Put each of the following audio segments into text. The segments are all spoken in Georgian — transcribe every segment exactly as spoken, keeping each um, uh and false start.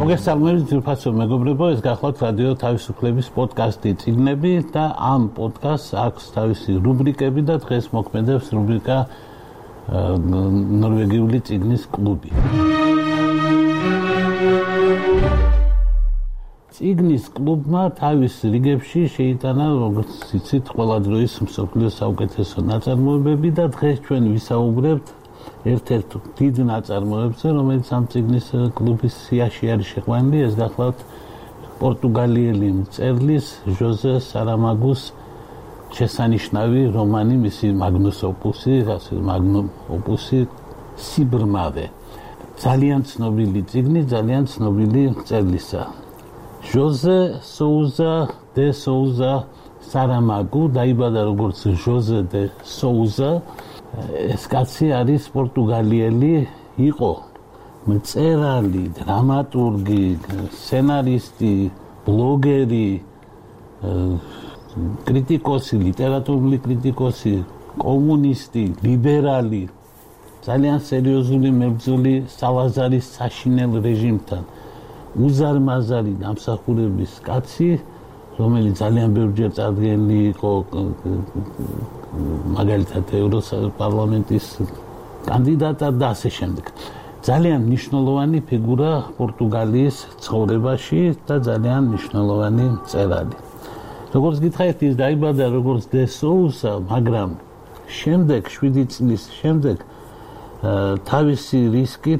მოგესალმებით ძვირფასო მეგობრებო, ეს გახლავთ რადიო თავისუფლების პოდკასტი წიგნები და ამ პოდკასტს აქვს თავისი რუბრიკები და დღეს მოქმედებს რუბრიკა ნორვეგიული წიგნის კლუბი. წიგნის კლუბმა თავის რიგებში შეიტანა, როგორც იცით, ყველა დროის მსოფლიოს საუკეთესო ნაწარმოებები და დღეს ჩვენ ვისაუბრებთ ერთ-ერთ დიდ ნაწარმოებზე, რომელიც ამ წიგნის კლუბის სიაში არის შეყვანილი, ეს გახლავთ პორტუგალიელი მწერლის ჟოზე სარამაგუს შესანიშნავი რომანი, მისი მაგნუს ოპუსი, ასე მაგნუმ ოპუსი სიბრმავე. ძალიან ცნობილი წიგნი, ძალიან ცნობილი მწერლისა. ჟოზე სოუზა დე სოუზა სარამაგუ დაიბადა როგორც ჟოზე დე სოუზა. ეს კაცი არის პორტუგალიელი, იყო მწერალი, დრამატურგი, სცენარისტი, ბლოგერი, კრიტიკოსი, ლიტერატურული კრიტიკოსი, კომუნისტი, ლიბერალი, ძალიან სერიოზული მებრძოლი სალაზარის საშინელ რეჟიმთან, უზარმაზარი დამსახურების კაცი, რომელიც ძალიან ბევრჯერ წარდგენილი იყო მაგალითად ევროპარლამენტის კანდიდატად და ასე შემდეგ. ძალიან მნიშვნელოვანი ფიგურა პორტუგალიის ცხოვრებაში და ძალიან მნიშვნელოვანი მწერალი. როგორც გითხარით, ის დაიბადა როგორც დე სოუსა, მაგრამ შემდეგ შვიდი წლის შემდეგ თავისი რისკით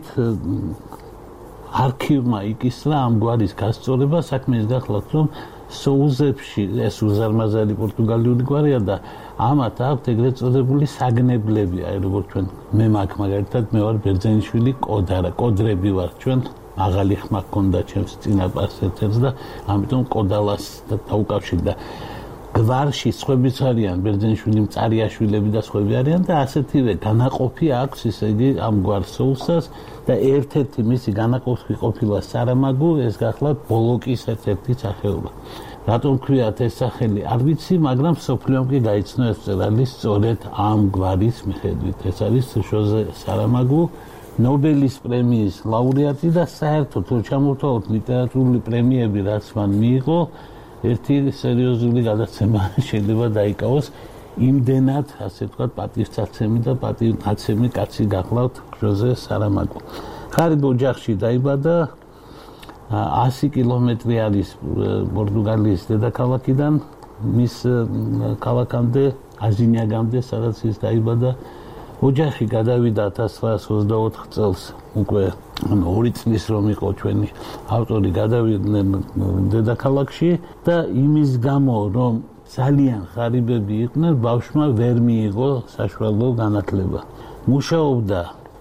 არქივმა იკისრა ამ გვარის გასწორება, საქმე ის გახლავთ, რომ სოუზებში ეს უზარმაზარი პორტუგალიური გვარია და ამათ აქვთ ეგრეთ წოდებული საგნებლები, აი როგორც ჩვენ მე მაგ მაგალითად მე ვარ ბერძენიშვილი კოდარა, კოდრები ვარ ჩვენ, მაღალი ხმა ჰქონდა ჩემს წინაპარს ერთ-ერთს და ამიტომ კოდალას დაუკავშირდა. გვარში სხვებიც არიან, ბერძენიშვილი მწარიაშვილები და სხვები არიან და ასეთივე განაყოფი აქვს, ისე იგი ამ გვარ სოუსას და ერთ-ერთი მისი განაყოფი ყოფილა სარამაგუ, ეს გახლავთ ბოლოკის ერთ-ერთი სახეობა. რატომ ქვიათ ეს სახელი არ ვიცი, მაგრამ სოფლიომ კი გაიცნო ეს მწერალი სწორედ ამ გვარის მიხედვით. ეს არის ჟოზე სარამაგუ, ნობელის პრემიის ლაურეატი და საერთოდ თუ ჩამოვთვალოთ ლიტერატურული პრემიები, რაც მან მიიღო, ერთი სერიოზული გადაცემა შეიძლება დაიკავოს. იმდენად, ასე ვთქვათ, პატივსაცემი და პატივნაცემი კაცი გახლავთ ჟოზე სარამაგუ. ღარიბ ოჯახში დაიბადა, ასი კილომეტრი არის პორტუგალიის დედაქალაქიდან მის ქალაქამდე, აზინიაგამდე, სადაც ის დაიბადა. ოჯახი გადავიდა ათას ცხრაას ოცდაოთხ წელს, უკვე ორი წლის რომ იყო ჩვენი ავტორი გადავიდნენ დედაქალაქში და იმის გამო, რომ ძალიან ღარიბები იყვნენ, ბავშვმა ვერ მიიღო საშუალო განათლება. მუშაობდა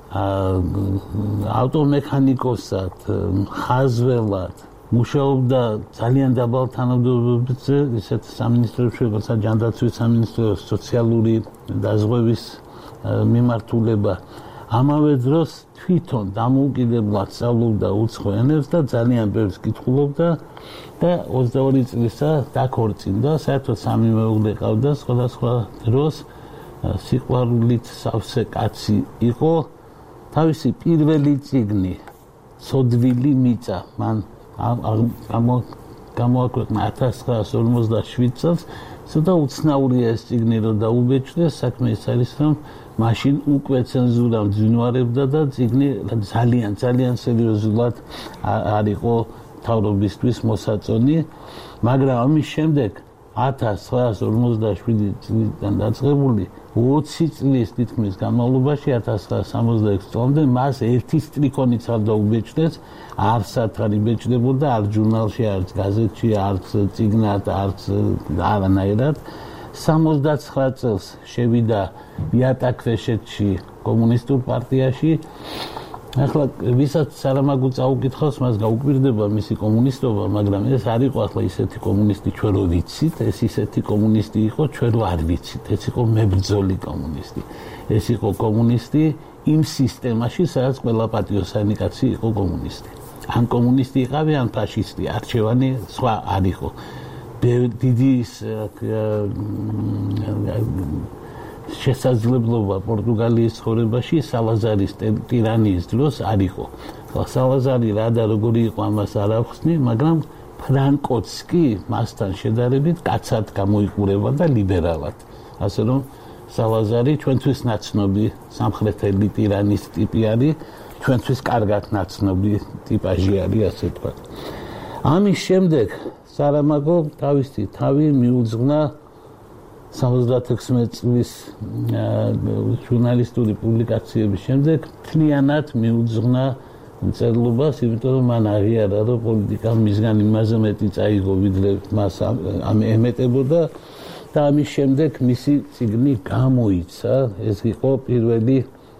ავტომექანიკოსად, ხაზველად, მუშაობდა ძალიან დაბალ თანამდებობებზე, ისეთ სამინისტროებში, როგორც ჯანდაცვის სამინისტრო, სოციალური დაზღვევის მიმართულება. ამავე დროს თვითონ დამოუკიდებლად სწავლობდა უცხო ენებს და ძალიან ბევრს კითხულობდა და ოცდაორი წლისა დაქორწინდა, საერთოდ სამი მეუღლე ჰყავდა, სხვადასხვა დროს სიყვარულით სავსე კაცი იყო. თავისი პირველი წიგნი, ცოდვილი მიწა, მან გამოაქვეყნა ათას ცხრაას ორმოცდაშვიდ წელს, ცოტა უცნაურია ეს წიგნი რომ დაუბეჭდეს, საქმე ის არის, რომ მაშინ უკვე ცენზურა მძვინვარებდა და წიგნი ძალიან, ძალიან სერიოზულად არ იყო მთავრობისთვის მოსაწონი, მაგრამ ამის შემდეგ ათას ცხრაას ორმოცდაშვიდი წლიდან დაწყებული ოცი წლის თითქმის განმავლობაში ათას ცხრაას სამოცდაექვსი წლამდე მას ერთი სტრიქონიც არ დაუბეჭდეს, არც არ იბეჭდებოდა, არც ჟურნალში, არც გაზეთში, არც წიგნად, არც არანაირად. სამოცდაცხრა წელს შევიდა იატაკქვეშეთში კომუნისტურ პარტიაში. ახლა ვისაც სარამაგუ წაუკითხავს, მას გაუკვირდება მისი კომუნისტობა, მაგრამ ეს არ იყო ახლა ისეთი კომუნისტი, ჩვენ რო ვიცით, ეს ისეთი კომუნისტი იყო, ჩვენ რო არ ვიცით. ეს იყო მებრძოლი კომუნისტი. ეს იყო კომუნისტი იმ სისტემაში, სადაც ყველა პატიოსანი კაცი იყო კომუნისტი. ან კომუნისტი იყავი, ან ფაშისტი, არჩევანი სხვა არ იყო. დიდი შესაძლებლობა პორტუგალიის ცხოვრებაში სალაზარის ტირანიის დროს არ იყო. სალაზარი რა და როგორი იყო ამას არ ახსნი, მაგრამ ფრანკოც კი მასთან შედარებით კაცად გამოიყურება და ლიბერალად. ასე რომ სალაზარი ჩვენთვის ნაცნობი სამხრეთელი ტირანის ტიპი არის, ჩვენთვის კარგად ნაცნობი ტიპაჟი არის, ასე ვთქვათ. ამის შემდეგ სარამაგო თავისი თავი მიუძღვნა სამოცდაექვსმეტ წლის ჟურნალისტური პუბლიკაციების შემდეგ მთლიანად მიუძღვნა მწერლობას, იმიტომ რომ მან აღიარა, რომ პოლიტიკა მისგან იმაზე მეტი წაიღო, ვიდრე მას ემეტებოდა და ამის შემდეგ მისი წიგნი გამოიცა. ეს იყო პირველი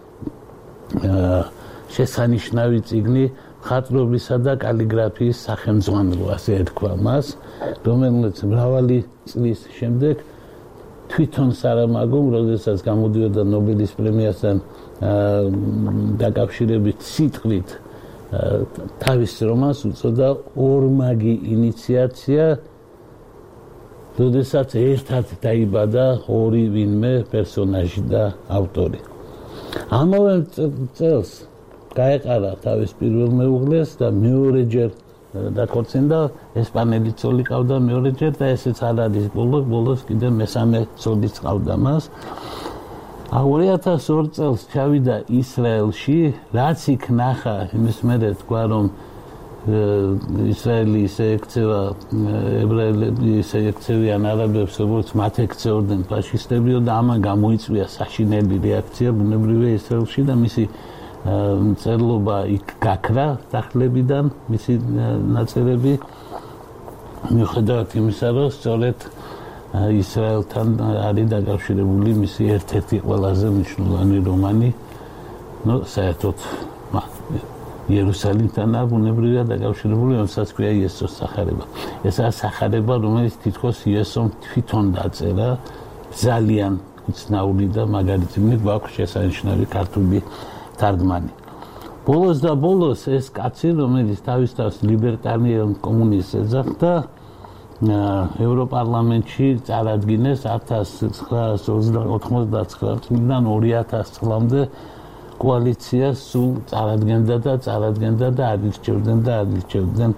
შესანიშნავი წიგნი მხატვრობისა და კალიგრაფიის სახელმძღვანელო, ასე ერქვა მას, რომელიც მრავალი წლის შემდეგ თვითონ სარამაგომ, როდესაც გამოდიოდა ნობელის პრემიასთან დაკავშირებით სიტყვით თავის რომანს უწოდა ორმაგი ინიციაცია, როდესაც ერთად დაიბადა ორი ვინმე პერსონაჟი და ავტორი. ამავე წელს გაეყარა თავის პირველ მეუღლეს და მეორეჯერ დაქორწინდა, ესპანელი ცოლი ყავდა მეორეჯერ და ესეც არ არის ბოლო, ბოლოს კიდე მესამე ცოლიც ყავდა მას. ორი ათას ორი წელს ჩავიდა ისრაელში, რაც იქ ნახა, იმის მერე თქვა, რომ ისრაელი ისე ექცევა ებრაელები, ისე ექცევიან არაბებს, როგორც მათ ექცეოდნენ ფაშისტებიო და ამან გამოიწვია საშინელი რეაქცია ბუნებრივია ისრაელში და მისი მწერლობა იქ გაქრა სახლებიდან, მისი ნაწერები მიუხედავად იმისა, რომ სწორედ ისრაელთან არის დაკავშირებული მისი ერთ-ერთი ყველაზე მნიშვნელოვანი რომანი, ნუ საერთოდ იერუსალიმთან არ ბუნებრივია დაკავშირებული, რომელსაც ქვია იესოს სახარება. ესაა სახარება, რომელიც თითქოს იესომ თვითონ დაწერა, ძალიან უცნაური და მაგარი წიგნი გვაქვს შესანიშნავი ქართული თარგმანი. ბოლოს და ბოლოს ეს კაცი, რომელიც თავის თავს ლიბერტარიელ კომუნისტს ეძახდა, ევროპარლამენტში წარადგინეს ათას ცხრაას ოცდაოთხმოცდაცხრა წლიდან ორი ათას წლამდე კოალიციას სულ წარადგენდა და წარადგენდა და არირჩევდნენ და არირჩევდნენ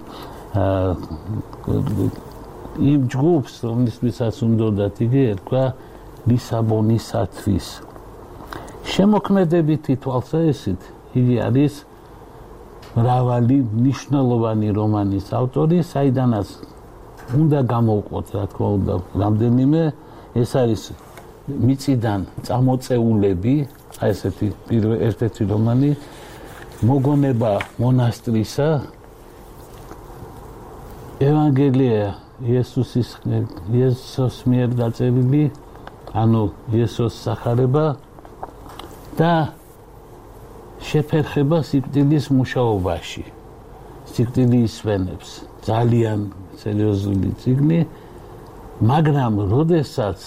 იმ ჯგუფს, რომლისთვისაც უნდათ იგი ერქვა ლისაბონისათვის. შემოქმედებითი თვალსაჩინით იგი არის მრავალი მნიშვნელოვანი რომანის ავტორი, საიდანაც უნდა გამოვყოთ, რა თქმა უნდა, რამდენიმე. ეს არის მიწიდან წამოწეულები, აი ესეთი ერთ-ერთი რომანი, მოგონება მონასტრისა, ევანგელია იესოსის იესოს მიერ დაწერილი, ანუ იესოს სახარება და შეფერხება სიკვდილის მუშაობაში. სიკვდილი ისვენებს, ძალიან სერიოზული წიგნი, მაგრამ როდესაც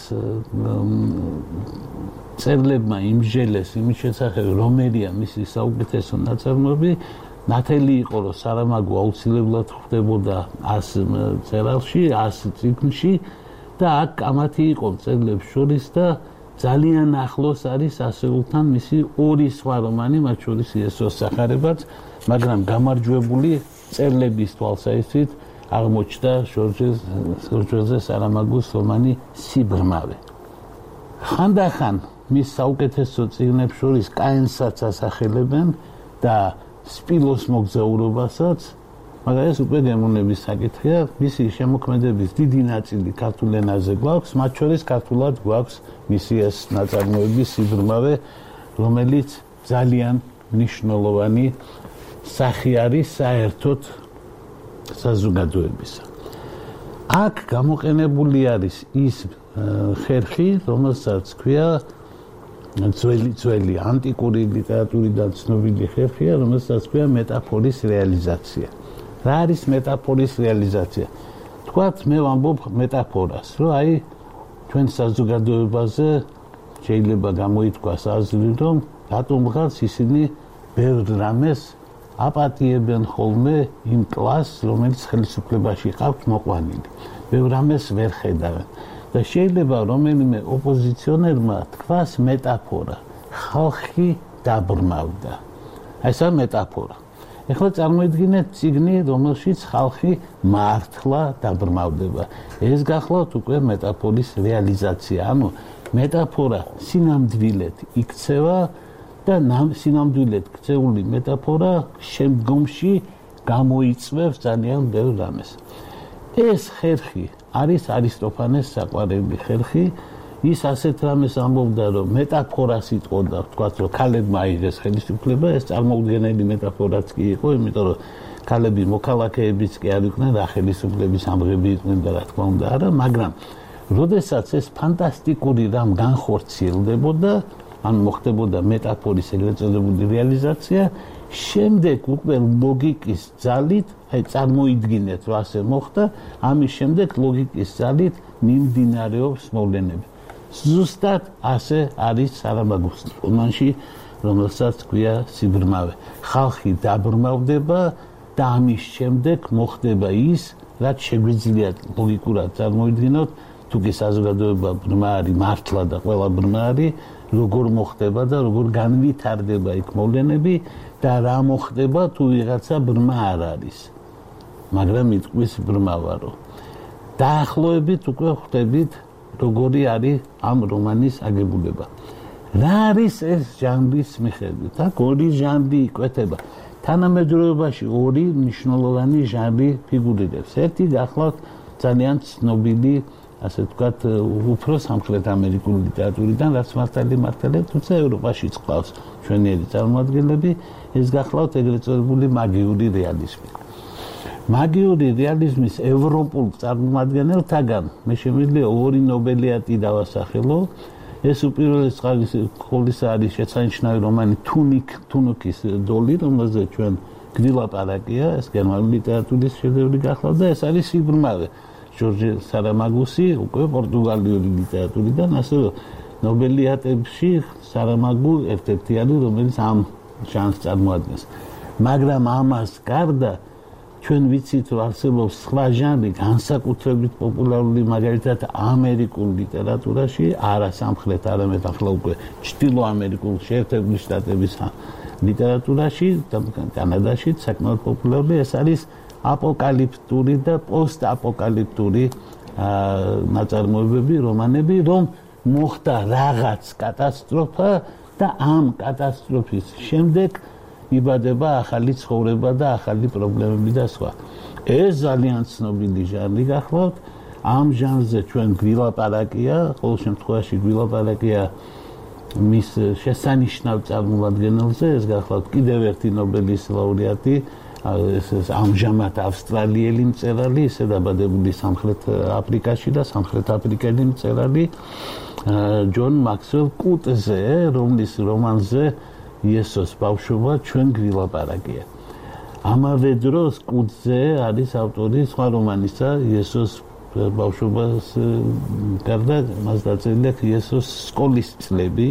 წერლებმა იმჟელეს იმის შესახებ, რომელია მისი საუკეთესო ნაწარმოები, ნათელი იყო, რომ სარამაგო აუცილებლად ხვდებოდა ას წერალში, ას წიგნში და აქ კამათი იყო წერლებს შორის და ძალიან ახლოს არის ასეულთან მისი ორი სხვა რომანი, მათ შორის იესოს სახარებაც, მაგრამ გამარჯვებული წერლების თვალსაჩინით აღმოჩნდა ჟორჟე სარამაგოს რომანი სიბრმავე. ხანდახან მის საუკეთესო წიგნებს შორის კაენსაც ასახელებენ და სპილოს მოგზაურობასაც, მაგრამ ეს უკვე გემოვნების საკითხია. მისი შემოქმედების დიდი ნაწილი ქართულ ენაზე გვაქვს, მათ შორის ქართულად გვაქვს მისი ეს ნაწარმოები სიბრმავე, რომელიც ძალიან მნიშვნელოვანი სახი არის საერთოდ საზოგადოებისა. აქ გამოყენებული არის ის ხერხი, რომელსაც ქვია ძველი ძველი ანტიკური ლიტერატურიდან ცნობილი ხერხია, რომელსაც ქვია მეტაფორის რეალიზაცია. რა არის მეტაფორის რეალიზაცია? თქვათ, მე ვამბობ მეტაფორას, რომ აი ჩვენ საზოგადოებაზე შეიძლება გამოითქვას აზრი, რომ რატომღაც ისინი ბევრ რამეს აპატიებენ ხოლმე იმ კლასს, რომელიც ხელისუფლებაში ყავთ მოყვანილი. ბევრ რამეს ვერ ხედავენ. და შეიძლება რომელიმე ოპოზიციონერმა თქვას მეტაფორა, ხალხი დაბრმავდა. ეს არის მეტაფორა. ეხლა წარმოიდგინეთ წიგნი, რომელშიც ხალხი მართლა დაბრმავდება. ეს გახლავთ უკვე მეტაფორის რეალიზაცია. ანუ მეტაფორა სინამდვილედ იქცევა და სინამდვილედ ქცეული მეტაფორა შემდგომში გამოიწვევს ძალიან ბევრ რამეს. ეს ხერხი არის არისტოფანეს საყვარელი ხერხი. ის ასეთ რამეს ამბობდა, რომ მეტაფორას იტყოდა, თქვათ, რომ ქალებმა აიღეს ხელისუფლება, ეს წარმოუდგენელი მეტაფორაც კი იყო, იმიტომ რომ ქალები მოქალაქეებიც კი არ იყვნენ, რა ხელისუფლების ამღები იყვნენ და რა თქმა უნდა არა, მაგრამ როდესაც ეს ფანტასტიკური რამ განხორციელდებოდა, ან მოხდებოდა მეტაფორის ეგრეთ წოდებული რეალიზაცია, შემდეგ უკვე ლოგიკის ძალით, აი წარმოიდგინეთ, რომ ასე მოხდა, ამის შემდეგ ლოგიკის ძალით მიმდინარეობს მოვლენები. ზუსტად ასე არის სარამაგუს რომანში, რომელსაც ქვია სიბრმავე. ხალხი დაბრმავდება და ამის შემდეგ მოხდება ის, რაც შეგვიძლია ლოგიკურად წარმოიდგინოთ, თუ კი საზოგადოება ბრმა არის მართლა და ყველა ბრმა არის, როგორ მოხდება და როგორ განვითარდება იქ მოვლენები და რა მოხდება თუ ვიღაცა ბრმა არ არის. მაგრამ იტყვის ბრმა ვარო. დაახლოებით უკვე ხვდებით როგორი არის ამ რომანის აგებულება. რა არის ეს ჟანრის მიხედვით? აქ ორი ჟანრი იკვეთება. თანამედროვეობაში ორი მნიშვნელოვანი ჟანრი ფიგურირებს. ერთი გახლავთ ძალიან ცნობილი, ასე ვთქვათ, უფრო სამხრეთ ამერიკული ლიტერატურიდან, რაც მართალი მართალია, თუმცა ევროპაშიც ყავს ჩვენიერი წარმოადგენლები, ეს გახლავთ ეგრეთ წოდებული მაგიური რეალიზმი. მაგიური რეალიზმის ევროპულ წარმომადგენელთაგან მე შემიძლია ორი ნობელიატი დავასახელო. ეს უპირველეს ყოვლისა არის შეცანიშნავი რომანი თუნიკ თუნუქის დოლი, რომელზეც ჩვენ გდილაპარაკია, ეს გერმანული ლიტერატურის შედევრი გახლავთ და ეს არის სიბრმავე. ჟორჟე სარამაგუსი უკვე პორტუგალიური ლიტერატურიდან, ასე რომ ნობელიატებში სარამაგუ ერთ-ერთი არის, რომელიც ამ ჟანრს წარმოადგენს. მაგრამ ამას გარდა ჩვენ ვიცით, რომ არსებობს სხვა ჟანრი, განსაკუთრებით პოპულარული მაგალითად ამერიკულ ლიტერატურაში, არა სამხრეთ, არამედ ახლა უკვე ჩრდილო ამერიკულ შეერთებული შტატების ლიტერატურაში და კანადაშიც საკმაოდ პოპულარული, ეს არის აპოკალიფტური და პოსტაპოკალიფტური ნაწარმოებები, რომანები, რომ მოხდა რაღაც კატასტროფა და ამ კატასტროფის შემდეგ იბადება ახალი ცხოვრება და ახალი პრობლემები და სხვა. ეს ძალიან ცნობილი ჟანრი გახლავთ. ამ ჟანრზე ჩვენ გვილაპარაკია, ყოველ შემთხვევაში გვილაპარაკია მის შესანიშნავ წარმომადგენელზე, ეს გახლავთ კიდევ ერთი ნობელის ლაურეატი, ეს ამჟამად ავსტრალიელი მწერალი, ისე დაბადებული სამხრეთ აფრიკაში და სამხრეთ აფრიკელი მწერალი ჯონ მაქსველ კუტზე, რომლის რომანზე იესოს ბავშვობა ჩვენ გვილაპარაკია. ამავე დროს კუტზე არის ავტორი სხვა რომანისა, იესოს ბავშვობას გარდა მას დაწერილია იესოს სკოლის წლები,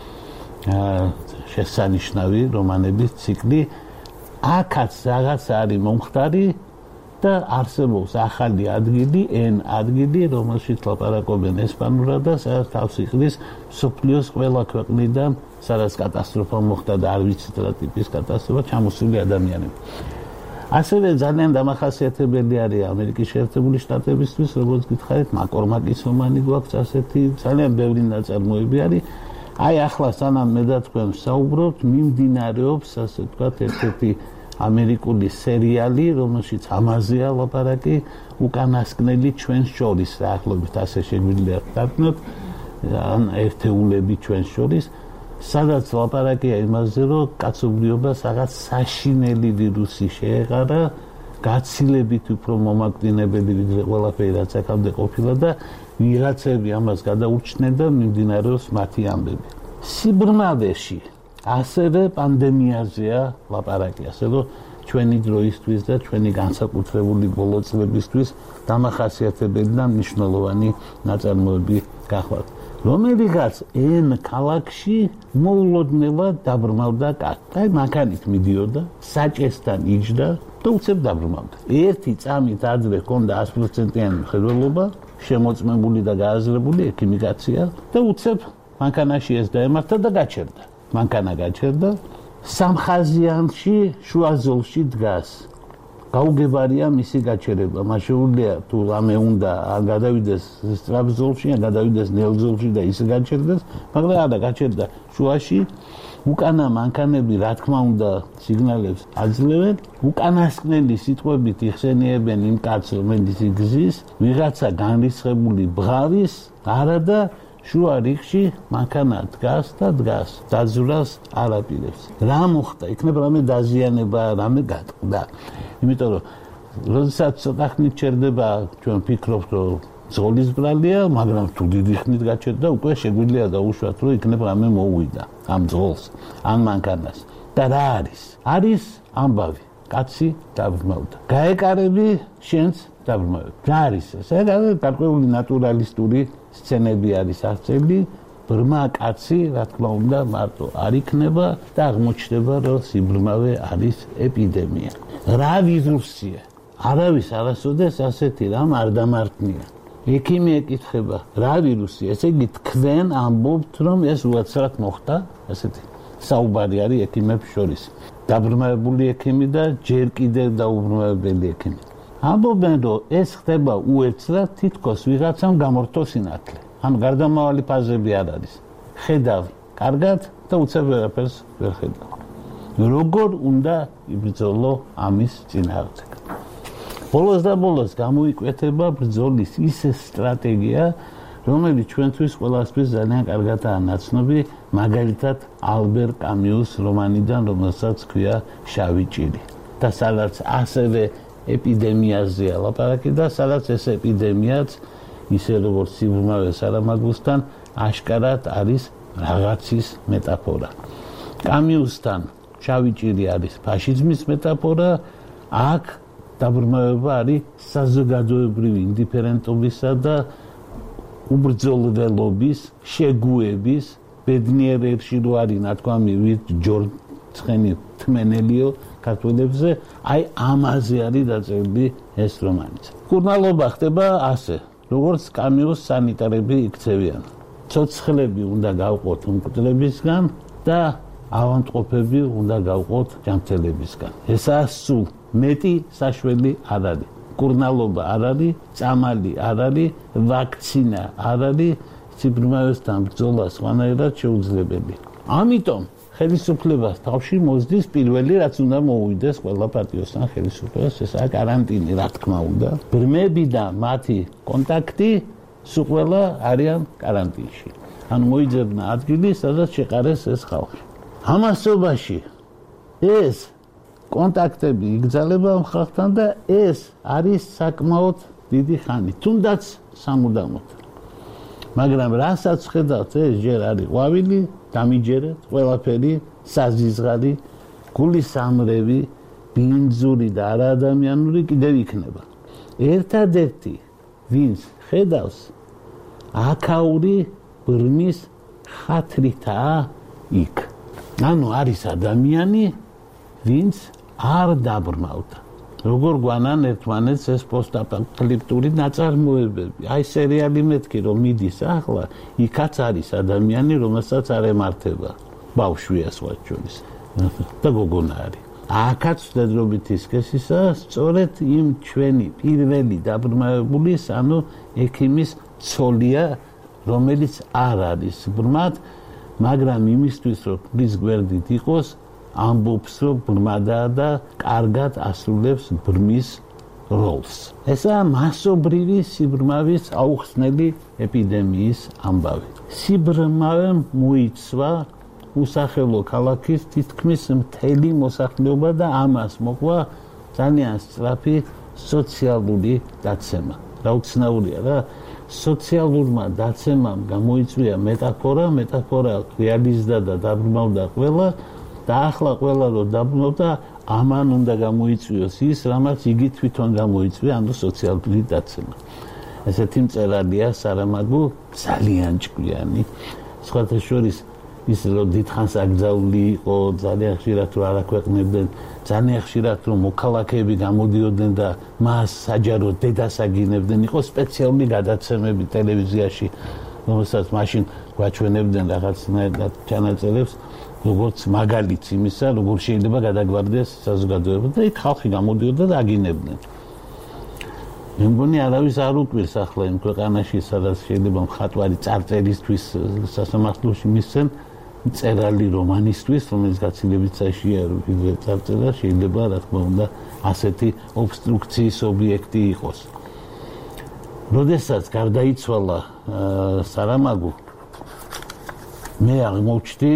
შესანიშნავი რომანების ციკლი. აქაც რაღაც არის მომხდარი და არსებობს ახალი ადგილი, ენ ადგილი, რომელშიც ლაპარაკობენ ესპანურად და სადაც თავს იყრის მსოფლიოს ყველა ქვეყნიდან, სადაც კატასტროფა მოხდა და არ ვიცით რა ტიპის კატასტროფა, ჩამოსული ადამიანები. ასევე ძალიან დამახასიათებელი არის ამერიკის შეერთებული შტატებისთვის, როგორც გითხარით, მაკორმაკის რომანი გვაქვს ასეთი, ძალიან ბევრი ნაწარმოები არის. აი ახლა სანამ მე და თქვენ საუბრობთ, მიმდინარეობს, ასე ვთქვათ, ერთ-ერთი ამერიკული სერიალი, რომელშიც ამაზეა ლაპარაკი, უკანასკნელი ჩვენს შორის, დაახლოებით ასე შეგვიძლია ვთქვათ, ან ერთეულები ჩვენს შორის, სადაც ლაპარაკია იმაზე, რომ კაცობრიობას რაღაც საშინელი ვირუსი შეეყარა, გაცილებით უფრო მომაკვდინებელი ვიდრე ყველაფერი, რაც აქამდე ყოფილა და ვიღაცები ამას გადაურჩნენ და მიმდინარეობს მათი ამბები. სიბრმავეში ასევე პანდემიაზეა ლაპარაკი, ასე რომ ჩვენი დროისთვის და ჩვენი განსაკუთრებული ბოლო წლებისთვის დამახასიათებელი და მნიშვნელოვანი ნაწარმოები გახლავთ. რომელიღაც ენ ქალაქში მოულოდნელად დაბრმავდა კაცი. აი მანქანით მიდიოდა, საჭესთან იჯდა და უცებ დაბრმავდა. ერთი წამით ადრე ჰქონდა ათი პროცენტიანი მხედველობა, შემოწმებული და გააზრებული ექიმიკაცია და უცებ მანქანაში ეს დაემართა და გაჩერდა. მანქანა გაჩერდა, სამხაზიანში შუა ზოლში დგას. გაუგებარია მისი გაჩერება. მაშეულია თუ რამე უნდა არ გადავიდეს სწრაფ ზოლში, ან გადავიდეს ნელ ზოლში და ის გაჩერდეს, მაგრამ არა გაჩერდა შუაში. უკანა მანქანები რა თქმა უნდა სიგნალებს აძლევენ. უკანასკნელი სიტყვებით იხსენიებენ იმ კაცს, რომელიც იგზის, ვიღაცა განრისხებული ბღარის, არა და შუა რიგში მანქანა დგას და დგას. დაძვრას არ აპირებს. რა მოხდა? იქნება რამე დაზიანება, რამე გატყდა. იმიტომ რომ როდესაც ცოტა ხნით ჩერდება, ჩვენ ვფიქრობთ, რომ ზოლის ბრალია, მაგრამ თუ დიდი ხნით გაჩერდა, უკვე შეგვიძლია დაუშვათ, რომ იქნება რამე მოუვიდა ამ ზოლს, ამ მანქანას. და რა არის? არის ამბავი. კაცი დაბრმავდა. გაეკარები შენს დაბრმავებ. რა არის ეს? ეს გარკვეული ნატურალისტური სცენები არის აღწერილი. ბრმა კაცი, რა თქმა უნდა, მარტო არ იქნება და აღმოჩნდება, რომ სიბრმავე არის ეპიდემია. რა ვირუსია? არავის არასოდეს ასეთი რამ არ დამართნია. ექიმი ეკითხება, რა ვირუსია? ესე იგი თქვენ ამბობთ, რომ ეს უაცრად მოხდა? ასეთი საუბარი არის ექიმებს შორის. დაბრმავებული ექიმი და ჯერ კიდევ დაუბრმავებელი ექიმი. ამბობენ, რომ ეს ხდება უეცრად, თითქოს ვიღაცამ გამორთო სინათლე. ან გარდამავალი ფაზები არ არის. ხედავ კარგად და უცებ ვერაფერს ვერ ხედავ. როგორ უნდა იბრძოლო ამის წინააღმდეგ? ბოლოს და ბოლოს გამოიკვეთება ბრძოლის ის სტრატეგია, რომელიც ჩვენთვის ყველასთვის ძალიან კარგადაა ნაცნობი, მაგალითად ალბერ კამიუს რომანიდან, რომელსაც ქვია შავი ჭირი. და სადაც ასევე ეპიდემიაზეა ლაპარაკი და სადაც ეს ეპიდემიაც ისე როგორც სიბრმავე სარამაგუსთან აშკარად არის რაღაცის მეტაფორა. კამიუსთან შავი ჭირი არის ფაშიზმის მეტაფორა, აქ დაბრმავება არის საზოგადოებრივი ინდიფერენტობისა და უბრძოლველობის, შეგუების, ბედნიერებში რო არის ნათქვამი ვით ჯორცხენი თმენელიო ქართველებზე, აი ამაზე არის დაწერილი ეს რომანიც. კურნალობა ხდება ასე, როგორც კამიუს სანიტარები იქცევიან. ცოცხლები უნდა გავყოთ უმკვდრებისგან და ავადმყოფები უნდა გავყოთ ჯანმრთელებისგან. ესაა სულ მეტი საშველი არ არის. კურნალობა არ არის, წამალი არ არის, ვაქცინა არ არის, სიბრმავესთან ბრძოლა სხვანაირად შეუძლებელი. ამიტომ ხელისუფლებას თავში მოსდის პირველი, რაც უნდა მოუვიდეს ყველა პარტიოსთან ხელისუფლებას, ესაა каранტინი, რა თქმა უნდა. ბრმები და მათი კონტაქტი სულ ყველა არიან каранტინში. ან მოიძებნა ადგილი, სადაც შეყარეს ეს ხალხი. ამასობაში ეს კონტაქტები იგრძელება ხალხთან და ეს არის საკმაოდ დიდი ხანი, თუნდაც სამუდამოდ. მაგრამ რასაც ხედავთ, ეს ჯერ არის ყვავილი, დამიჯერეთ, ყველაფერი, საზიზღარი, გულისამრევი, ბინძური და არაადამიანური კიდევ იქნება. ერთადერთი, ვინც ხედავს, აქაური ბრმის ხათრითაა იქ. ანუ არის ადამიანი, ვინც არ დაბრმავდა. როგორ გვანან ერთმანეთს ეს პოსტაპოკალიფტური ნაწარმოებები. აი სერიალი მეთქი რომ მიდის ახლა, იქაც არის ადამიანი, რომელსაც არ ემართება. ბავშვია სხვა შორის. და გოგონა არის. აქაც დედრობით ისკესისა, სწორედ იმ ჩვენი პირველი დაბრმავებულის, ანუ ექიმის ცოლია, რომელიც არ არის ბრმად, მაგრამ იმისთვის რომ რის გვერდით იყოს, ამბობს რომ ბრმადაა და კარგად ასრულებს ბრმის როლს. ესაა მასობრივი სიბრმავის აუხსნელი ეპიდემიის ამბავი. სიბრმავემ მოიცვა უსახელო ქალაქის თითქმის მთელი მოსახლეობა და ამას მოყვა ძალიან სწრაფი სოციალური დაცემა. რა უცნაურია რა, სოციალურმა დაცემამ გამოიწვია მეტაფორა, მეტაფორა რეალიზდა და დაბრმავდა ყველა და ახლა ყველა რო დაბრმავდა, ამან უნდა გამოიწვიოს ის, რამაც იგი თვითონ გამოიწვია, ანუ სოციალური დაცემა. ესეთი მწერალია სარამაგუ, ძალიან ჭკვიანი. სხვათა შორის ის რომ დიდხანს აკრძალული იყო, ძალიან ხშირად რომ არ აქვეყნებდნენ, ძალიან ხშირად რომ მოქალაქეები გამოდიოდნენ და მას საჯაროდ დედას აგინებდნენ, იყო სპეციალური გადაცემები ტელევიზიაში, რომელსაც მაშინ გვაჩვენებდნენ რაღაცნაირად ჩანაწერებს, როგორც მაგალითს იმისა, როგორ შეიძლება გადაგვარდეს საზოგადოება და იქ ხალხი გამოდიოდა და აგინებდნენ. მე მგონი არავის არ უკვირს ახლა იმ ქვეყანაში, სადაც შეიძლება მხატვარი წარწერისთვის სასამართლოში მისცენ წერალი რომანისტვის, რომელიც გაცილებით საშია ვიდრე წარწერა, შეიძლება რა თქმა უნდა ასეთი ობსტრუქციის ობიექტი იყოს. როდესაც გარდაიცვალა სარამაგო, მე აღმოჩნდი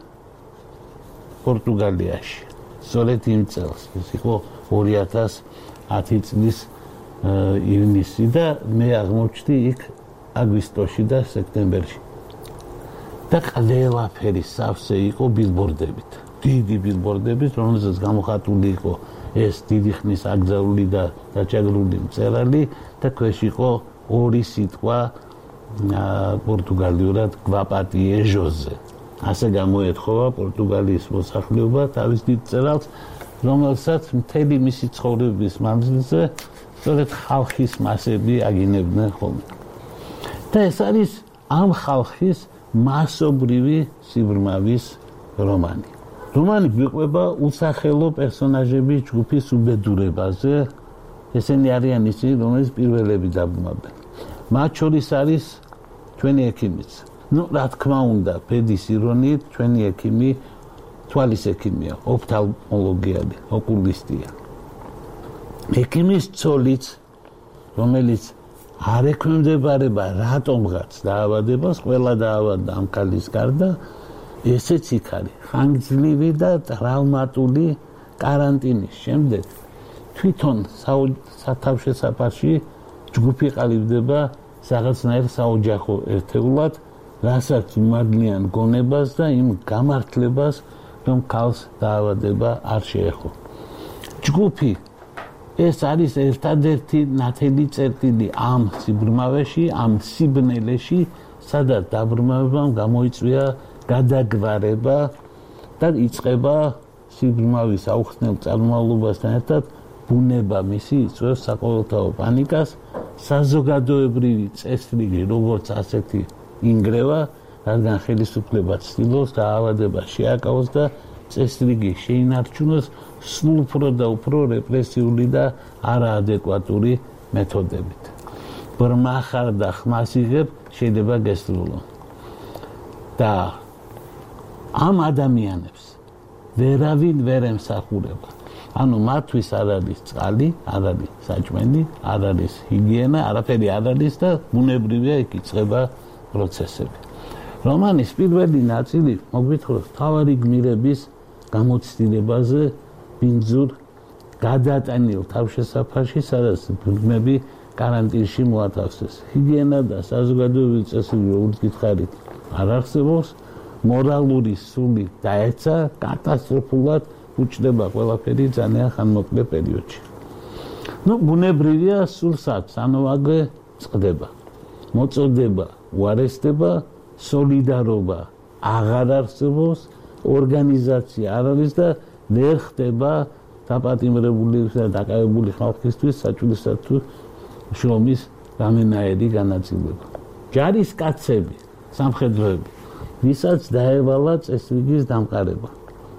პორტუგალიაში. სწორედ იმ წელს, ეს იყო ორი ათას ათი წლის ივნისი და მე აღმოჩნდი იქ აგვისტოში და სექტემბერში. და ყველაფერი სავსე იყო ბილბორდებით. დიდი ბილბორდებით, რომელზეც გამოხატული იყო ეს დიდი ხნის აკრძალული და დაჭაგრული მწერალი და ქვეშ იყო ორი სიტყვა პორტუგალიურად გვაპატიე ჟოზე. ასე გამოეთხოვა პორტუგალიის მოსახლეობა თავის დიდ მწერალს, რომელსაც მთელი მისი ცხოვრების მანძილზე სწორედ ხალხის მასები აგინებდნენ ხოლმე. და ეს არის ამ ხალხის მასობრივი სიბრმავის რომანი. რომანი გვიყვება უსახელო პერსონაჟების ჯგუფის უბედურებაზე. ესენი არიან ისინი, რომელიც პირველები დაბრმავდნენ. მათ შორის არის ჩვენი ექიმიც. ну, რა თქმა უნდა, ბედის ირონიით, ჩვენი ექიმი თვალის ექიმია, ოფთალმოლოგიალი, ოკულისტია. ექიმის ცოლიც, რომელიც არ ექვემდებარება რატომღაც დაავადებას, ყველა დაავადდა ამ ქალის გარდა, ესეც იქ არის. ხანგრძლივი და ტრავმატული კარანტინის შემდეგ თვითონ სათავშესაფარში ჯგუფი ყალიბდება რაღაცნაირ საოჯახო ერთეულად, რასაც უმადლიან გონებას და იმ გამართლებას, რომ ქალს დაავადება არ შეეხო. ჯგუფი ეს არის ერთადერთი ნათელი წერტილი ამ სიბრმავეში, ამ სიბნელეში, სადაც დაბრმავებამ გამოიწვია გადაგვარება და იწყება სიბრმავის აუხსნელ წარმომავლობასთან ერთად ბუნება მისი იწვევს საყოველთაო პანიკას, საზოგადოებრივი წესრიგი როგორც ასეთი ინგრევა, რადგან ხელისუფლება ცდილობს დაავადება შეაკავოს და წესრიგი შეინარჩუნოს სულ უფრო და უფრო რეპრესიული და არაადეკვატური მეთოდებით. ბრმა ხარ და ხმას იღებ შეიძლება გესრულო. და ამ ადამიანებს ვერავინ ვერ ემსახურება. ანუ მათთვის არ არის წყალი, არ არის საჭმელი, არ არის ჰიგიენა, არაფერი არ არის და ბუნებრივია იქ იწყება პროცესები. რომანის პირველი ნაწილი მოგვითხრობს მთავარი გმირების გამოცდილებაზე ბინძურ გადატანილ თავშესაფარში, სადაც ბრძმები კარანტინში მოათავსეს. ჰიგიენა და საზოგადოებრივი წესრიგი ურთკითხარით არ არსებობს, მორალური სული დაეცა, კატასტროფულად უჩნდება ყველაფერი ძალიან ხანმოკლე პერიოდში. ну, ბუნებრივია სულსაც ანოვაგე წყდება. მოწოდება უარესდება, სოლიდარობა აღარ არსებობს, ორგანიზაცია არ არის და ვერ ხდება დაპატიმრებული და დაკავებული ხალხისთვის საჭიროა თუ შრომის რამენაირი განაწილება. ჯარისკაცები, სამხედროები, ვისაც დაევალა წესრიგის დამყარება.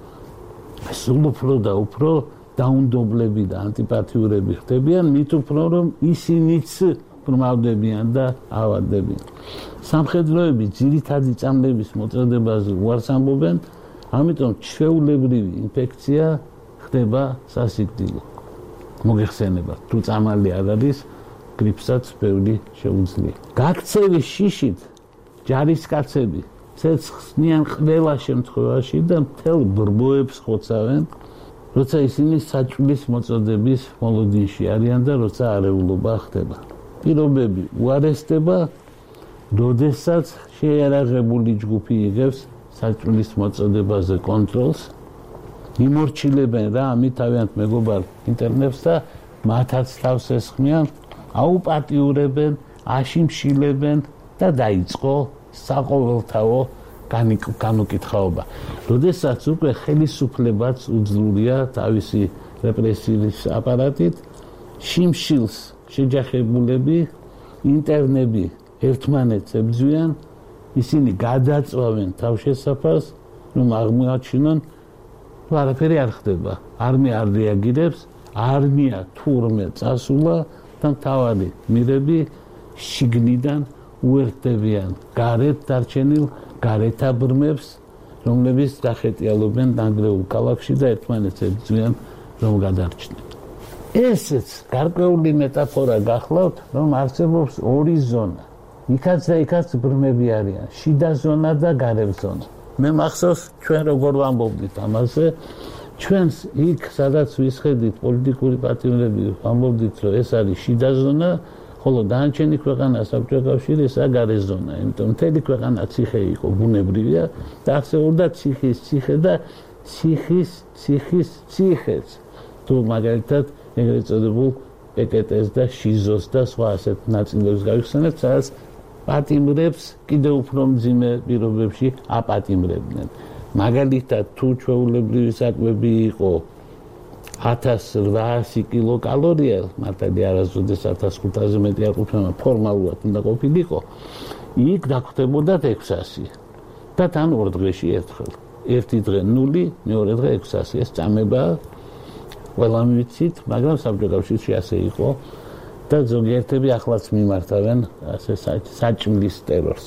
სულ უფრო და უფრო დაუნდობლები და ანტიპათიურები ხდებიან, მით უფრო რომ ისინიც ბრმავდებიან და ავადდებიან. სამხედროები ძირითადი წამლების მოწოდებაზე უარს ამბობენ, ამიტომ ჩვეულებრივი ინფექცია ხდება სასიკვდილო. მოგეხსენებათ, თუ წამალი არ არის, გრიპსაც ბევრი შეუძლია. გაქცევის შიშით ჯარისკაცები ცეცხლიან ყველა შემთხვევაში და მთელ ბრბოებს ხოცავენ, როცა ისინი საჭმლის მოწოდების მოლოდინში არიან და როცა არეულობა ხდება. პირობები უარესდება, როდესაც შეიარაღებული ჯგუფი იღებს საჭმლის მოწოდებაზე კონტროლს, იმორჩილებენ რა ამით თავიანთ მეგობარ ინტერნეტს და მათაც თავს ესხმიან, აუპატიურებენ, აშიმშილებენ და დაიწყო საყოველთაო განუკითხაობა. როდესაც უკვე ხელისუფლებაც უძლურია თავისი რეპრესიის აპარატით, შიმშილს შეჯახებულები ინტერნები ერთმანეთს ებრძვიან, ისინი გადაწვავენ თავშესაფარს რომ აღმოაჩინონ ვარაფერი არ ხდება. არმია არ რეაგირებს, არმია თურმე წასულა და მთავარი მირები შიგნიდან უერთდებიან გარეთ დარჩენილ გარეთა-ბრმებს, რომლებიც დახეტიალობენ დანგრეულ ქალაქში და ერთმანეთს ებრძვიან რომ გადარჩნენ. ესეც გარკვეული მეტაფორა გახლავთ, რომ არსებობს ორი ზონა. იქაც და იქაც ბრმები არიან, შიდა ზონა და გარეო ზონა. მე მახსოვს ჩვენ როგორ ვამბობდით ამაზე, ჩვენს იქ სადაც ვისხედით პოლიტიკური პატიმრები, ვამბობდით რომ ეს არის შიდა ზონა, ხოლო დანარჩენი ქვეყანა საბჭოთა კავშირი ესაა გარე ზონა. იმიტომ მთელი ქვეყანა ციხე იყო, ბუნებრივია და არსებობდა ციხის ციხე და ციხის ციხის ციხეც. თუ მაგალითად ეგრეთ წოდებულ პეკეტეს და შიზოს და სხვა ასეთ ნაწილებს გავიხსენებთ, სადაც პატიმრებს კიდევ უფრო მძიმე პირობებში აპატიმრებდნენ. მაგალითად თუ ჩვეულებრივი საკვები იყო ათას რვაასი კილოკალორია, მართალი არასოდეს ათას ხუთასზე მეტი არ ყოფილა, ფორმალურად უნდა ყოფილიყო, იქ დაგვხდებოდათ ექვსასი და თან ორ დღეში ერთხელ. ერთი დღე ნული, მეორე დღე ექვსასი. ეს წამებაა, ყველამ ვიცით, მაგრამ საბჭოთა კავშირში ასე იყო და ზოგიერთები ახლაც მიმართავენ ასე საჭმლის ტერორს.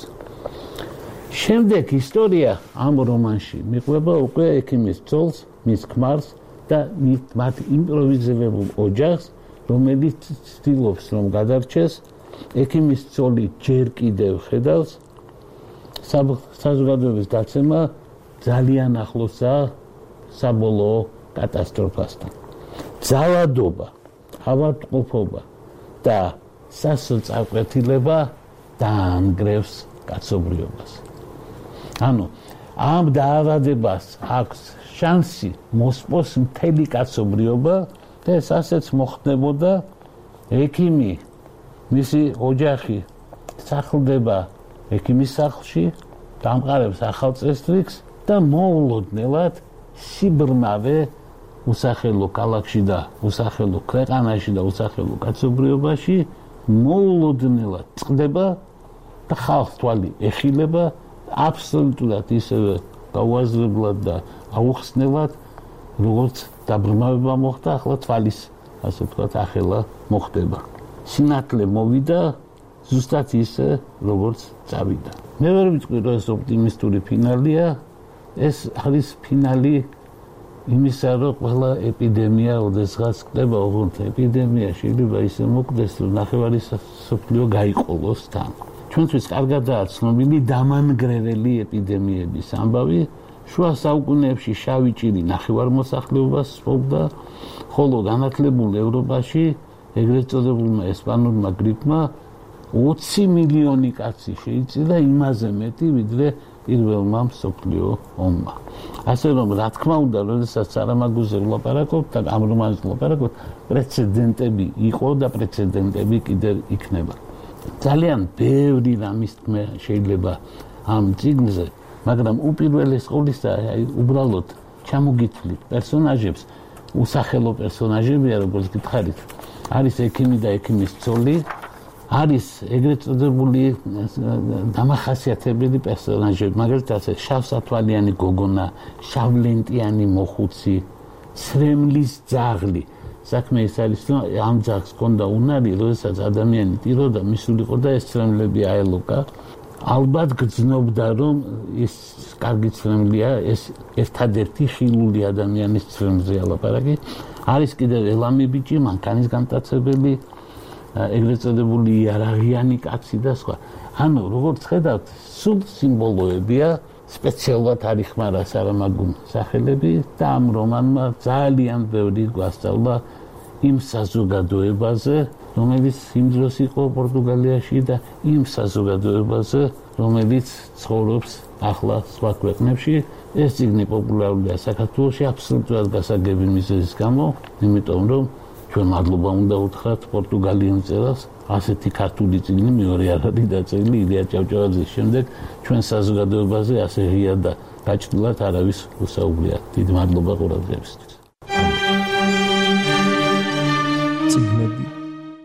შემდეგ ისტორია ამ რომანში მიყვება უკვე ექიმის ძოლს, მის ქმარს და მათ იმპროვიზებულ ოჯახს, რომელიც ცდილობს რომ გადარჩეს. ექიმის ძოლი ჯერ კიდევ ხედავს საზოგადოების დაცემა ძალიან ახლოსაა საბოლოო კატასტროფასთან. ძალადობა, ავადმყოფობა და სასოწარკვეთილება დაანგრევს კაცობრიობას. ანუ ამ დაავადებას აქვს შანსი მოსპოს მთელი კაცობრიობა და ეს ასეც მოხდებოდა. ექიმი, მისი ოჯახი სახლდება ექიმის სახლში, დამყარებს ახალ წესრიგს და მოულოდნელად სიბრმავე უსახელო ქალაქში და უსახელო ქვეყანაში და უსახელო კაცობრიობაში მოულოდნელად წყდება და ხალხს თვალი ეხილება აბსოლუტურად ისევე გაუაზრებლად და აუხსნელად, როგორც დაბრმავება მოხდა, ახლა თვალის, ასე ვთქვათ, ახლა მოხდება. სინათლე მოვიდა ზუსტად ისე, როგორც წავიდა. მე ვერ ვიტყვი, რომ ეს ოპტიმისტური ფინალია, ეს არის ფინალი იმისა, რომ ყველა ეპიდემია, ოდესღაც ხდება, ოღონდ ეპიდემია შეიძლება ისე მოკვდეს, რომ ნახევარი მსოფლიო გაიყოლოს თან. ჩვენთვის კარგადაა ცნობილი დამანგრეველი ეპიდემიების ამბავი. შუა საუკუნეებში შავი ჭირი ნახევარმოსახლეობას სპობდა, ხოლო განათლებულ ევროპაში ეგრეთ წოდებულმა ესპანურმა გრიპმა ოცი მილიონი კაცი შეიწირა, იმაზე მეტი, ვიდრე პირველმა მსოფლიო ომმა. ასე რომ, რა თქმა უნდა, როდესაც სარამაგოზე ვლაპარაკობთ და ამ რომანზე ვლაპარაკობთ, პრეცედენტები იყო და პრეცედენტები კიდევ იქნება. ძალიან ბევრი რამის თქმა შეიძლება ამ წიგნზე, მაგრამ უპირველეს ყოვლისა, აი უბრალოდ ჩამოგითვლით პერსონაჟებს, უსახელო პერსონაჟებია, როგორც გითხარით, არის ექიმი და ექიმის ძოლი, არის ეგრეთ წოდებული დამახასიათებელი პერსონაჟები, მაგალითად, შავსათვალიანი გოგონა, შავლენტიანი მოხუცი, სრემლის ძაღლი. საქმე ის არის, რომ ამ ძაღლს ჰქონდა უნარი, როდესაც ადამიანი ტიროდა, მისულიყო და ეს სრემლები აელოკა. ალბათ გძნობდა, რომ ის კარგი სრემლია, ეს ერთადერთი ხილული ადამიანის სრემლზეა ლაპარაკი. არის კიდევ ელამი ბიჭი, მანქანის გამტაცებელი, ეგრეთ წოდებული იარაღიანი კაცი და სხვა. ანუ როგორც ხედავთ, სულ სიმბოლოებია, სპეციალურად არ იხმარა სარამაგომ სახელები და ამ რომანმა ძალიან ბევრი გვასწავლა იმ საზოგადოებაზე, რომელიც იმ დროს იყო პორტუგალიაში და იმ საზოგადოებაზე, რომელიც ცხოვრობს ახლა სხვა ქვეყნებში. ეს წიგნი პოპულარულია საქართველოში აბსოლუტურად გასაგები მიზეზის გამო, იმიტომ რომ ჩვენ მადლობა უნდა უთხრათ პორტუგალიელ მწერალს, ასეთი ქართული წიგნი მეორე არ არის დაწერილი ილია ჭავჭავაძის შემდეგ ჩვენ საზოგადოებაზე ასე ღია და გაჭრილად არავის უსაუბრია. დიდი მადლობა ყურადღებისთვის. წიგნები